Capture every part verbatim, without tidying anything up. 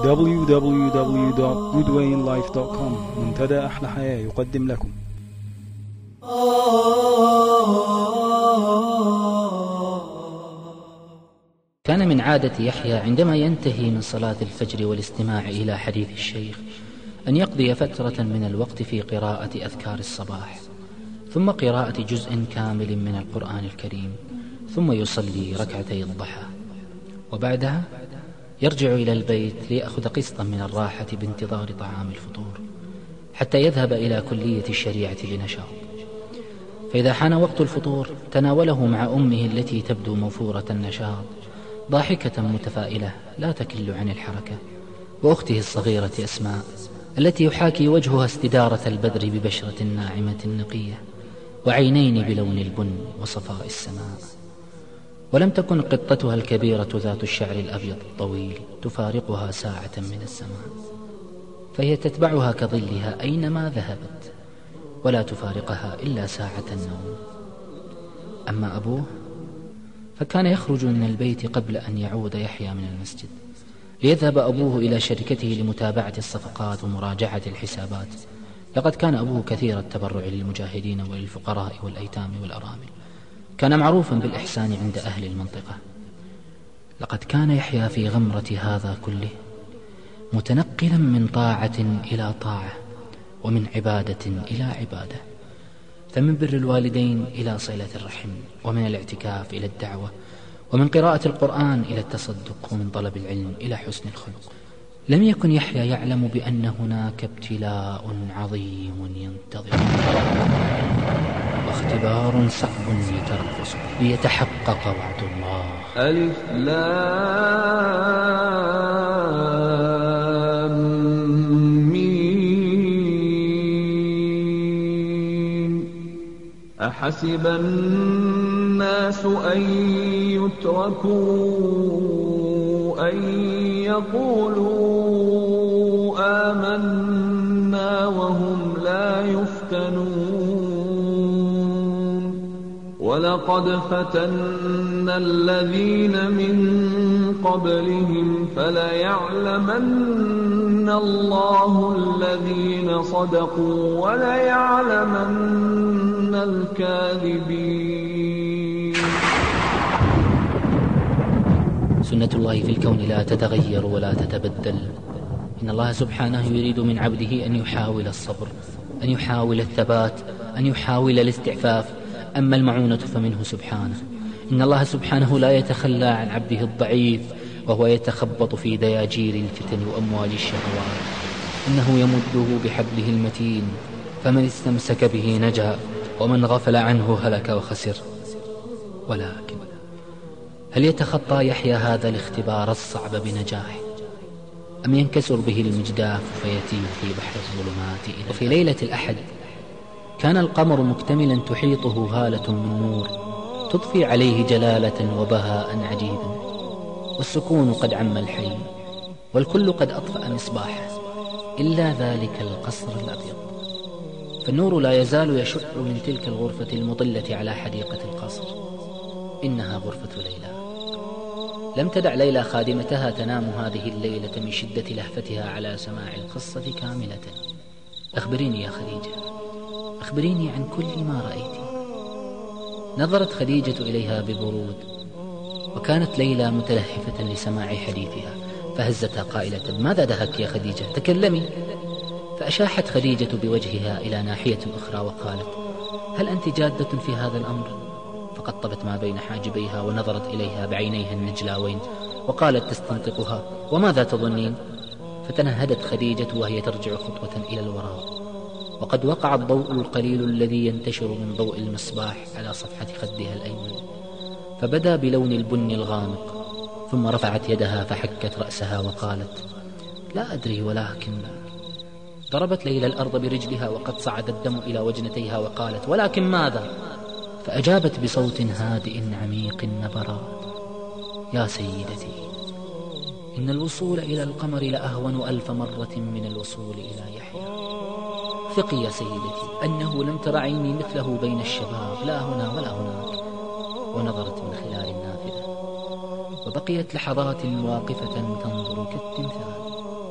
دبليو دبليو دبليو دوت جودوين لايف دوت كوم. منتدى أحلى حياة يقدم لكم. كان من عادة يحيى عندما ينتهي من صلاة الفجر والاستماع إلى حديث الشيخ أن يقضي فترة من الوقت في قراءة أذكار الصباح، ثم قراءة جزء كامل من القرآن الكريم، ثم يصلي ركعتي الضحى، وبعدها يرجع إلى البيت ليأخذ قسطا من الراحة بانتظار طعام الفطور حتى يذهب إلى كلية الشريعة بنشاط. فإذا حان وقت الفطور تناوله مع أمه التي تبدو موفورة النشاط ضاحكة متفائلة لا تكل عن الحركة، وأخته الصغيرة أسماء التي يحاكي وجهها استدارة البدر ببشرة ناعمة نقية وعينين بلون البن وصفاء السماء. ولم تكن قطتها الكبيرة ذات الشعر الأبيض الطويل تفارقها ساعة من الزمان، فهي تتبعها كظلها أينما ذهبت ولا تفارقها إلا ساعة النوم. أما أبوه فكان يخرج من البيت قبل أن يعود يحيى من المسجد، ليذهب أبوه إلى شركته لمتابعة الصفقات ومراجعة الحسابات. لقد كان أبوه كثير التبرع للمجاهدين وللفقراء والأيتام والأرامل، كان معروفا بالإحسان عند أهل المنطقة. لقد كان يحيى في غمرة هذا كله متنقلا من طاعة إلى طاعة، ومن عبادة إلى عبادة، فمن بر الوالدين إلى صلة الرحم، ومن الاعتكاف إلى الدعوة، ومن قراءة القرآن إلى التصدق، ومن طلب العلم إلى حسن الخلق. لم يكن يحيى يعلم بأن هناك ابتلاء عظيم ينتظر، واختبار صعب يترفس ليتحقق وعد الله. ألف لام ميم. أحسب الناس أن يتركوا أن يقولوا آمنا وهم لا يفتنون. ولقد فتنا الذين من قبلهم فليعلمن الله الذين صدقوا وليعلمن الكاذبين. سنة الله في الكون لا تتغير ولا تتبدل. إن الله سبحانه يريد من عبده أن يحاول الصبر، أن يحاول الثبات، أن يحاول الاستعفاف. أما المعونة فمنه سبحانه. إن الله سبحانه لا يتخلى عن عبده الضعيف وهو يتخبط في دياجير الفتن وأموال الشهوات. إنه يمده بحبله المتين، فمن استمسك به نجا ومن غفل عنه هلك وخسر. ولكن هل يتخطى يحيى هذا الاختبار الصعب بنجاح، أم ينكسر به المجداف فيتيه في بحر الظلمات؟ وفي ليلة الأحد كان القمر مكتملا تحيطه هالة من نور تضفي عليه جلالة وبهاء عجيبا، والسكون قد عم الحي، والكل قد أطفأ مصباحه إلا ذلك القصر الأبيض. فالنور لا يزال يشع من تلك الغرفة المطلة على حديقة القصر. إنها غرفة ليلى. لم تدع ليلى خادمتها تنام هذه الليلة من شدة لهفتها على سماع القصة كاملة. أخبريني يا خديجة، أخبريني عن كل ما رأيت. نظرت خديجة إليها ببرود، وكانت ليلى متلهفة لسماع حديثها، فهزتها قائلة: ماذا دهك يا خديجة؟ تكلمي. فأشاحت خديجة بوجهها إلى ناحية أخرى وقالت: هل أنت جادة في هذا الأمر؟ فقطبت ما بين حاجبيها ونظرت إليها بعينيها النجلاوين وقالت تستنطقها: وماذا تظنين؟ فتنهدت خديجة وهي ترجع خطوة إلى الوراء، وقد وقع الضوء القليل الذي ينتشر من ضوء المصباح على صفحة خدها الأيمن، فبدا بلون البن الغامق. ثم رفعت يدها فحكت رأسها وقالت: لا أدري، ولكن. ضربت ليلى الأرض برجلها وقد صعد الدم إلى وجنتيها وقالت: ولكن ماذا؟ فأجابت بصوت هادئ عميق نبرات: يا سيدتي، إن الوصول إلى القمر لأهون ألف مرة من الوصول إلى يحيى. ثقي يا سيدتي أنه لم تر عيني مثله بين الشباب، لا هنا ولا هناك. ونظرت من خلال النافذة، وبقيت لحظات واقفة تنظر كالتمثال.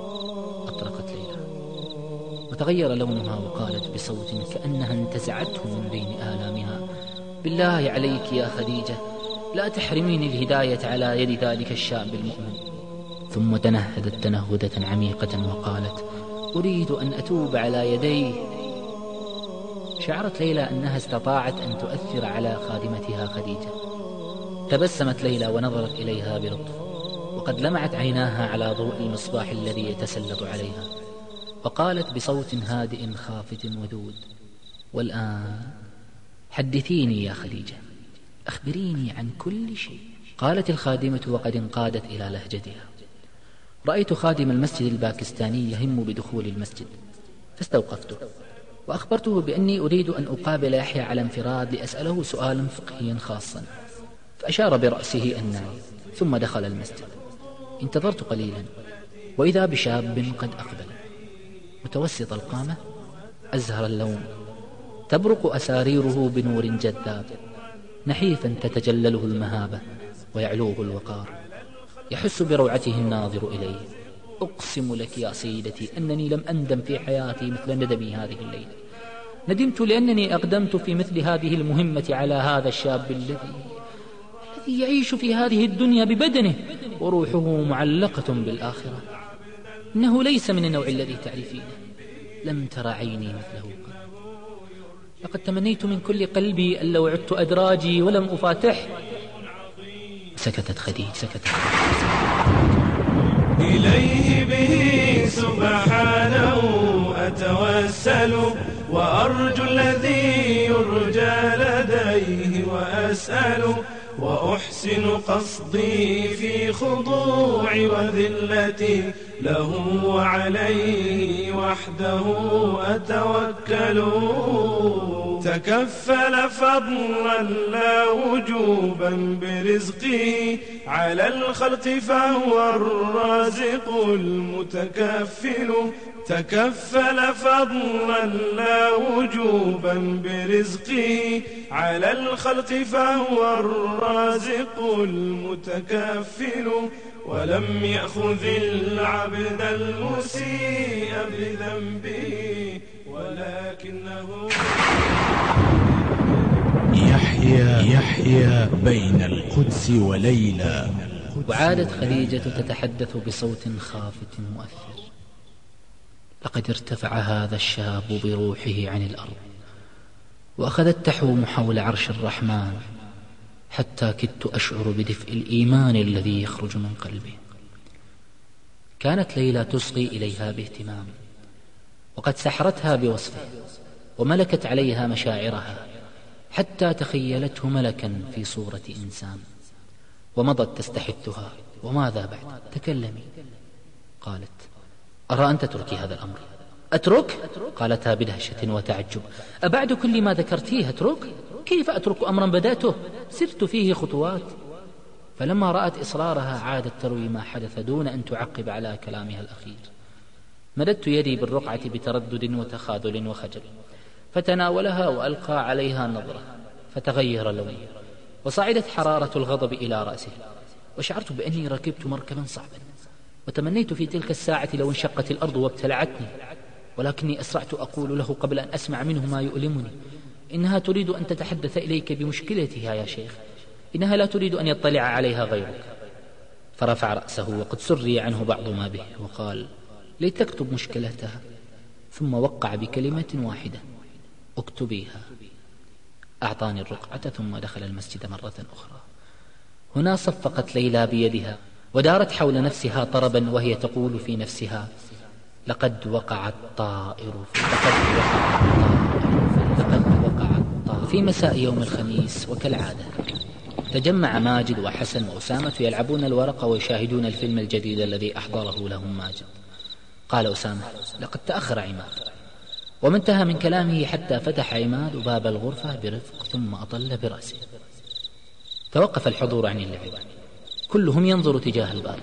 فتغير لونها وقالت بصوت كأنها انتزعته من بين آلامها: بالله عليك يا خديجة، لا تحرميني الهداية على يد ذلك الشاب المؤمن. ثم تنهدت تنهدة عميقة وقالت: أريد أن أتوب على يديه. شعرت ليلى أنها استطاعت أن تؤثر على خادمتها خديجة. تبسمت ليلى ونظرت إليها بلطف، وقد لمعت عيناها على ضوء المصباح الذي يتسلط عليها، وقالت بصوت هادئ خافت ودود: والآن حدثيني يا خديجة، أخبريني عن كل شيء. قالت الخادمة وقد انقادت إلى لهجتها: رأيت خادم المسجد الباكستاني يهم بدخول المسجد، فاستوقفته وأخبرته بأني أريد أن أقابل يحيى على انفراد لأسأله سؤالا فقهيا خاصا، فأشار برأسه النعم، ثم دخل المسجد. انتظرت قليلا، وإذا بشاب قد أقبل، متوسط القامة، أزهر اللون، تبرق أساريره بنور جذاب، نحيفا تتجلله المهابة ويعلوه الوقار، يحس بروعته الناظر إليه. أقسم لك يا سيدتي أنني لم أندم في حياتي مثل ندمي هذه الليلة. ندمت لأنني أقدمت في مثل هذه المهمة على هذا الشاب الذي الذي يعيش في هذه الدنيا ببدنه وروحه معلقة بالآخرة. إنه ليس من النوع الذي تعرفينه، لم تر عيني مثله قط. لقد تمنيت من كل قلبي أن لو عدت أدراجي ولم أفاتح. سكتت خديجة سكتت إليه به سبحانه أتوسل، وأرجو الذي يرجى لديه وأسأل، وأحسن قصدي في خضوعي وذلتي له وعليه وحده أتوكل. تكفل فضلا لا وجوبا برزقه على الخلق فهو الرازق المتكفل. تكفل فضلا لا وجوبا برزقه على الخلق فهو الرازق المتكفل. ولم يأخذ العبد المسيء بذنبه ولكنه يحيى يحيى بين القدس وليلى. وعادت خديجة تتحدث بصوت خافت مؤثر: لقد ارتفع هذا الشاب بروحه عن الأرض، وأخذت تحوم حول عرش الرحمن، حتى كدت أشعر بدفء الإيمان الذي يخرج من قلبه. كانت ليلى تصغي إليها باهتمام، وقد سحرتها بوصفه وملكت عليها مشاعرها، حتى تخيلته ملكا في صورة إنسان، ومضت تستحثها: وماذا بعد؟ تكلمي. قالت: أرى أن تتركي هذا الأمر. أترك؟ قالتها بدهشة وتعجب: أبعد كل ما ذكرتيه أترك؟ كيف أترك أمرا بدأته؟ سرت فيه خطوات. فلما رأت إصرارها عادت تروي ما حدث دون أن تعقب على كلامها الأخير. مددت يدي بالرقعة بتردد وتخاذل وخجل، فتناولها وألقى عليها نظرة، فتغير لونه وصعدت حرارة الغضب إلى رأسه، وشعرت بأني ركبت مركبا صعبا، وتمنيت في تلك الساعة لو انشقت الأرض وابتلعتني، ولكني أسرعت أقول له قبل أن أسمع منه ما يؤلمني: إنها تريد أن تتحدث إليك بمشكلتها يا شيخ، إنها لا تريد أن يطلع عليها غيرك. فرفع رأسه وقد سري عنه بعض ما به وقال: لتكتب مشكلتها. ثم وقع بكلمة واحدة: اكتبيها. أعطاني الرقعة ثم دخل المسجد مرة أخرى. هنا صفقت ليلى بيدها ودارت حول نفسها طربا وهي تقول في نفسها: لقد وقع الطائر لقد وقع الطائر لقد وقع الطائر. في مساء يوم الخميس وكالعادة تجمع ماجد وحسن وأسامة يلعبون الورقة ويشاهدون الفيلم الجديد الذي أحضره لهم ماجد. قال أسامة: لقد تأخر عماد. وما انتهى من كلامه حتى فتح عماد باب الغرفة برفق ثم أطل برأسه. توقف الحضور عن اللعب، كلهم ينظر تجاه الباب.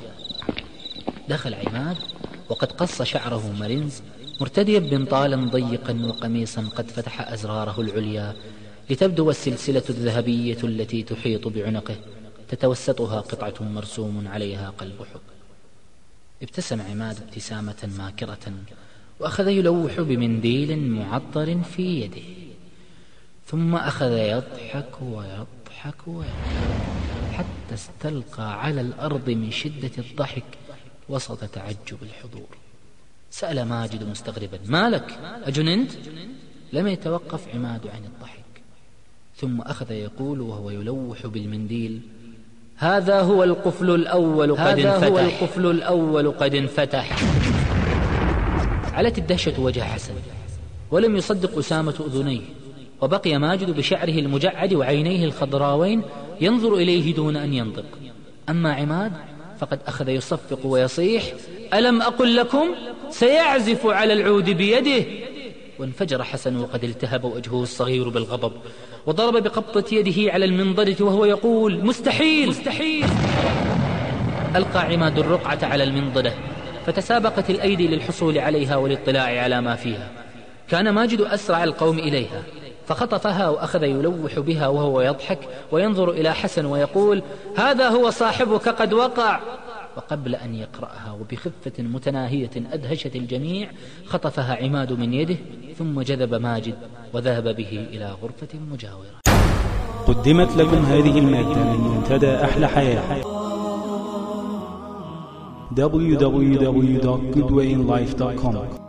دخل عماد وقد قص شعره مرنز، مرتديا بنطالا ضيقا وقميصا قد فتح أزراره العليا لتبدو السلسلة الذهبية التي تحيط بعنقه، تتوسطها قطعة مرسوم عليها قلب حب. ابتسم عماد ابتسامة ماكرة وأخذ يلوح بمنديل معطر في يده، ثم أخذ يضحك ويضحك ويضحك حتى استلقى على الأرض من شدة الضحك وسط تعجب الحضور. سأل ماجد مستغربا: ما لك؟ أجننت؟ لم يتوقف عماد عن الضحك، ثم أخذ يقول وهو يلوح بالمنديل: هذا هو القفل الأول قد انفتح. هذا هو القفل الأول قد انفتح. علت الدهشة وجه حسن، ولم يصدق أسامة أذنيه، وبقي ماجد بشعره المجعد وعينيه الخضراوين ينظر إليه دون أن ينطق. أما عماد فقد أخذ يصفق ويصيح: ألم أقل لكم سيعزف على العود بيده؟ وانفجر حسن وقد التهب وجهه الصغير بالغضب، وضرب بقبضة يده على المنضدة وهو يقول: مستحيل مستحيل. ألقى عماد الرقعة على المنضدة، فتسابقت الأيدي للحصول عليها والاطلاع على ما فيها. كان ماجد أسرع القوم إليها، فخطفها وأخذ يلوح بها وهو يضحك وينظر إلى حسن ويقول: هذا هو صاحبك قد وقع. وقبل أن يقرأها وبخفة متناهية أدهشت الجميع، خطفها عماد من يده، ثم جذب ماجد وذهب به إلى غرفة مجاورة. قدمت لكم هذه المادة من منتدى أحلى حياة دبليو دبليو دبليو دوت جود واي إن لايف دوت كوم.